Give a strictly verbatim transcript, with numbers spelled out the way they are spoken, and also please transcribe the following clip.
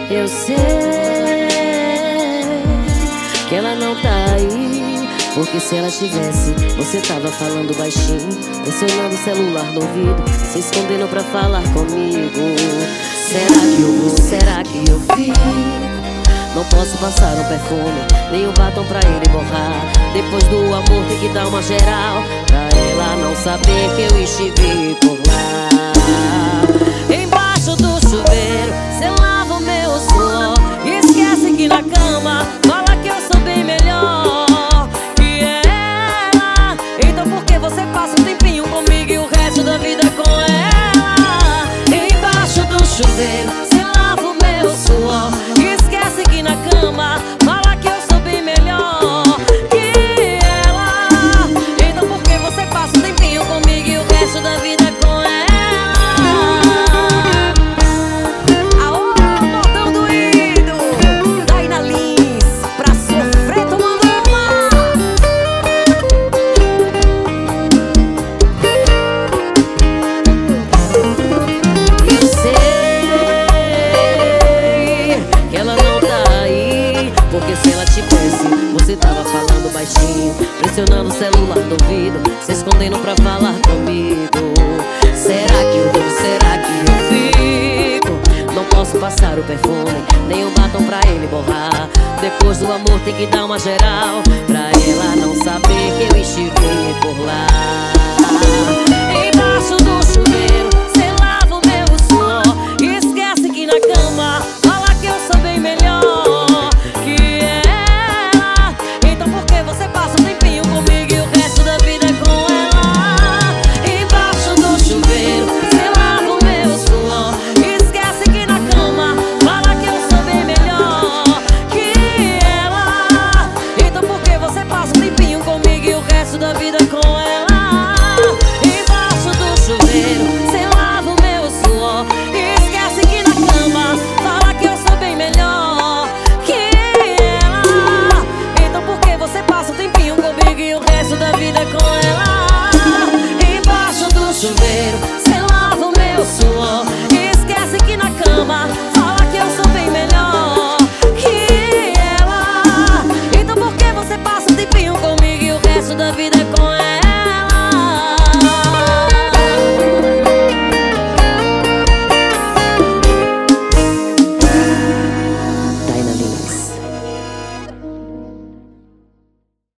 Eu sei que ela não tá aí, porque se ela tivesse, você tava falando baixinho, pressionando o celular no ouvido, se escondendo pra falar comigo. Será que eu vou, será que eu fico? Não posso passar um perfume, nem um batom pra ele borrar. Depois do amor tem que dar uma geral, pra ela não saber que eu estive por lá. Embaixo do chuveiro, cê lava o meu suor, esquece que na cama fala que eu sou bem melhor que ela. Então por que você passa um tempinho comigo e o resto da vida com ela? Embaixo do chuveiro, cê lava o meu suor, esquece que na cama fala que eu sou bem melhor que ela. Então por que você passa um tempinho comigo e o resto da vida com ela? Porque se ela tivesse, você tava falando baixinho, pressionando o celular no ouvido, se escondendo pra falar comigo. Será que eu vou, será que eu fico? Não posso passar o perfume, nem um batom pra ele borrar. Depois do amor tem que dar uma geral, pra ela não saber que eu estive por lá. Embaixo do chuveiro,